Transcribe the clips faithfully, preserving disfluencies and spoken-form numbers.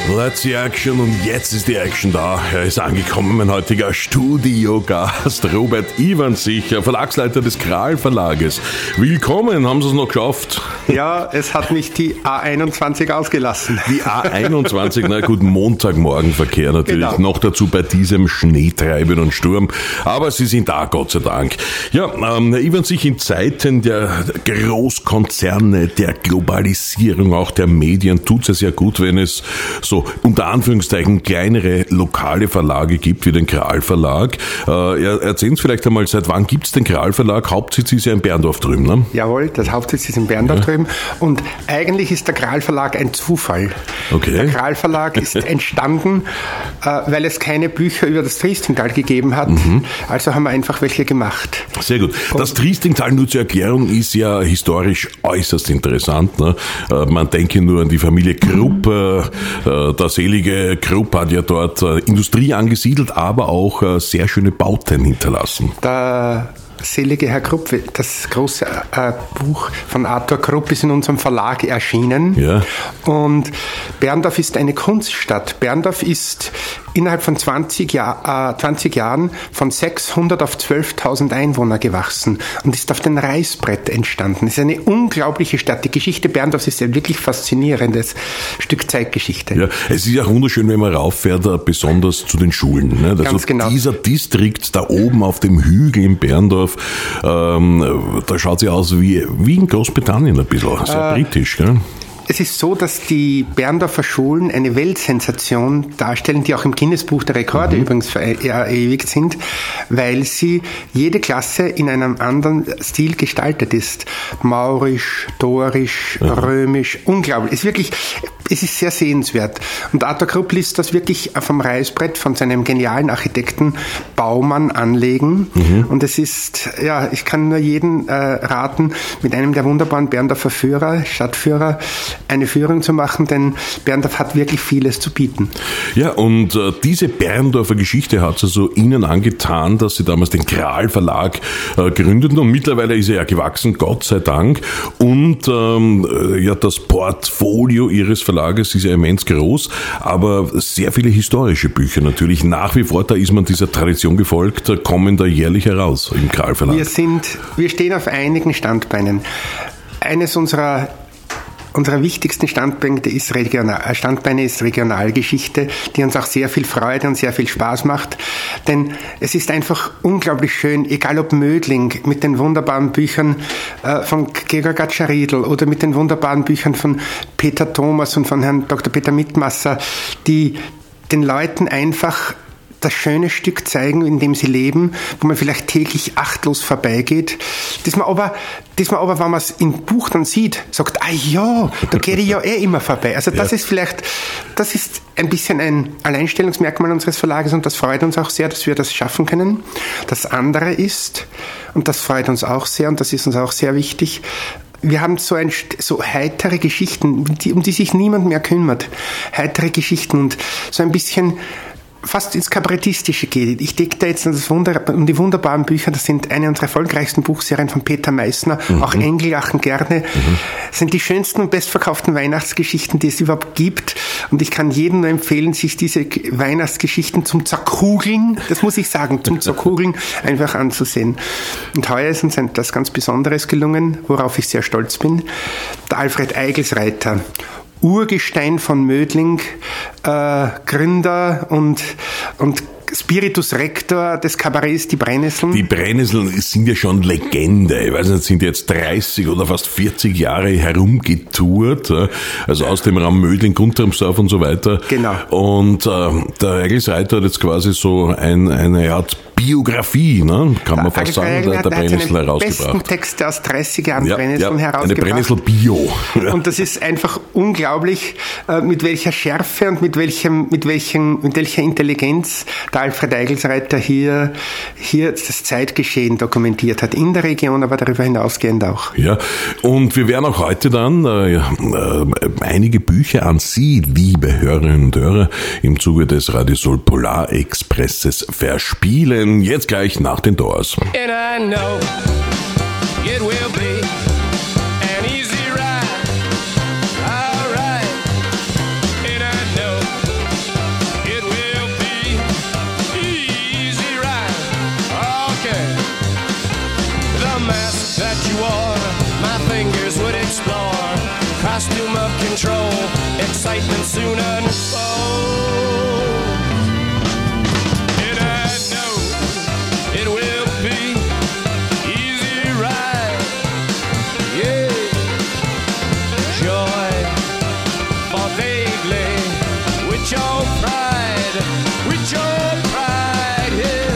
Let's the Action und jetzt ist die Action da. Er ist angekommen, mein heutiger Studiogast, Robert Iwanzich, Verlagsleiter des Kral Verlages. Willkommen, haben Sie es noch geschafft? Ja, es hat mich die A einundzwanzig ausgelassen. Die A einundzwanzig, na gut, Montagmorgenverkehr natürlich, genau. Noch dazu bei diesem Schneetreiben und Sturm. Aber Sie sind da, Gott sei Dank. Ja, ähm, Herr Iwanzich, in Zeiten der Großkonzerne, der Globalisierung, auch der Medien, tut es ja gut, wenn es so unter Anführungszeichen kleinere lokale Verlage gibt, wie den Kral Verlag. Äh, erzählen Sie vielleicht einmal, seit wann gibt es den Kral Verlag? Hauptsitz ist ja in Berndorf drüben, ne? Jawohl, das Hauptsitz ist in Berndorf ja. drüben und eigentlich ist der Kral Verlag ein Zufall. Okay. Der Kral Verlag ist entstanden, äh, weil es keine Bücher über das Triestingtal gegeben hat, mhm. also haben wir einfach welche gemacht. Sehr gut. Das Triestingtal, nur zur Erklärung, ist ja historisch äußerst interessant, ne? Äh, man denke nur an die Familie Krupp, äh, der selige Krupp hat ja dort äh, Industrie angesiedelt, aber auch äh, sehr schöne Bauten hinterlassen. Der selige Herr Krupp, das große äh, Buch von Arthur Krupp ist in unserem Verlag erschienen. Ja. Und Berndorf ist eine Kunststadt. Berndorf ist innerhalb von zwanzig, Jahr, äh, zwanzig Jahren von sechshundert auf zwölftausend Einwohner gewachsen und ist auf dem Reißbrett entstanden. Es ist eine unglaubliche Stadt. Die Geschichte Berndorfs ist ein wirklich faszinierendes Stück Zeitgeschichte. Ja, es ist ja wunderschön, wenn man rauffährt, besonders zu den Schulen. Ne? Also Ganz genau. Dieser Distrikt da oben auf dem Hügel in Berndorf, ähm, da schaut sie aus wie, wie in Großbritannien ein bisschen, sehr äh, britisch, gell? Es ist so, dass die Berndorfer Schulen eine Weltsensation darstellen, die auch im Guinness-Buch der Rekorde mhm. übrigens verewigt sind, weil sie jede Klasse in einem anderen Stil gestaltet ist. Maurisch, Dorisch, mhm. Römisch, unglaublich. Es ist wirklich, es ist sehr sehenswert. Und Arthur Krupp ließ das wirklich vom Reißbrett von seinem genialen Architekten Baumann anlegen. Mhm. Und es ist, ja, ich kann nur jeden äh, raten, mit einem der wunderbaren Berndorfer Führer, Stadtführer, eine Führung zu machen, denn Berndorf hat wirklich vieles zu bieten. Ja, und äh, diese Berndorfer Geschichte hat es also Ihnen angetan, dass Sie damals den Kral Verlag äh, gründeten und mittlerweile ist er ja gewachsen, Gott sei Dank. Und ähm, ja, das Portfolio Ihres Verlages ist ja immens groß, aber sehr viele historische Bücher natürlich. Nach wie vor, da ist man dieser Tradition gefolgt, kommen da jährlich heraus im Kral Verlag. Wir sind, wir stehen auf einigen Standbeinen. Eines unserer Unsere wichtigsten Standbeine ist, Regional, Standbeine ist Regionalgeschichte, die uns auch sehr viel Freude und sehr viel Spaß macht. Denn es ist einfach unglaublich schön, egal ob Mödling mit den wunderbaren Büchern äh, von Georg Gatschariedl oder mit den wunderbaren Büchern von Peter Thomas und von Herrn Doktor Peter Mittmasser, die den Leuten einfach das schöne Stück zeigen, in dem sie leben, wo man vielleicht täglich achtlos vorbeigeht. Das man aber, das man aber, wenn man es im Buch dann sieht, sagt, ah ja, da gehe ich ja eh immer vorbei. Also das ja. ist vielleicht, das ist ein bisschen ein Alleinstellungsmerkmal unseres Verlages und das freut uns auch sehr, dass wir das schaffen können. Das andere ist, und das freut uns auch sehr und das ist uns auch sehr wichtig, wir haben so, ein, so heitere Geschichten, die, um die sich niemand mehr kümmert. Heitere Geschichten und so ein bisschen fast ins Kabarettistische geht. Ich denke da jetzt an, das Wunder, um die wunderbaren Bücher, das sind eine unserer erfolgreichsten Buchserien von Peter Meissner, mhm. auch Engel lachen gerne, mhm. sind die schönsten und bestverkauften Weihnachtsgeschichten, die es überhaupt gibt. Und ich kann jedem nur empfehlen, sich diese Weihnachtsgeschichten zum Zerkugeln, das muss ich sagen, zum Zerkugeln einfach anzusehen. Und heuer ist uns etwas ganz Besonderes gelungen, worauf ich sehr stolz bin. Der Alfred Eigelsreiter, Urgestein von Mödling, äh, Gründer und, und Spiritus Rector des Kabarets Die Brennnesseln. Die Brennnesseln sind ja schon Legende. Ich weiß nicht, sind jetzt dreißig oder fast vierzig Jahre herumgetourt. Also aus dem Raum Mödling, Guntramsdorf und so weiter. Genau. Und äh, der Eigelsreiter hat jetzt quasi so ein, eine Art Biografie, ne? Kann man fast sagen, der, der Brennnessel herausgebracht. Die besten Texte aus dreißig Jahren ja, Brennnesseln ja, herausgebracht. Eine Brennnessel-Bio. Und das ist einfach unglaublich, mit welcher Schärfe und mit welchem, mit welchem, mit welcher Intelligenz der Alfred Eigelsreiter hier, hier das Zeitgeschehen dokumentiert hat. In der Region, aber darüber hinausgehend auch. Ja, und wir werden auch heute dann äh, äh, einige Bücher an Sie, liebe Hörerinnen und Hörer, im Zuge des Radiosol Polar Expresses verspielen. Jetzt gleich nach den Doors. And I know it will be an easy ride. All right. And I know soon unfold. And I know it will be easy ride, yeah, joy for vaguely with your pride, with your pride, yeah.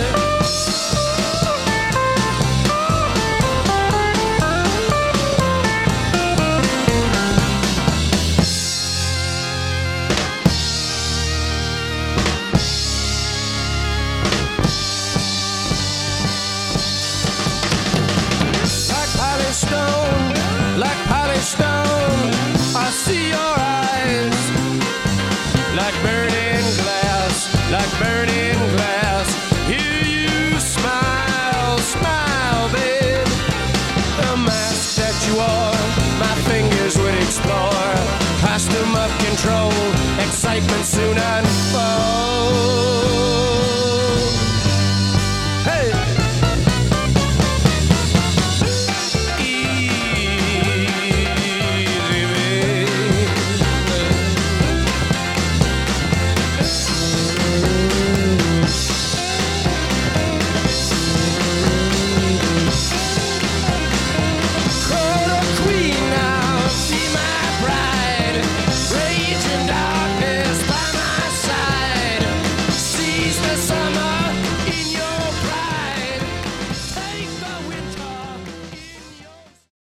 Like polished stone, I see your eyes. Like burning glass, like burning glass. Hear you smile, smile, babe. The mask that you wore, my fingers would explore. Costume of control, excitement soon unfold.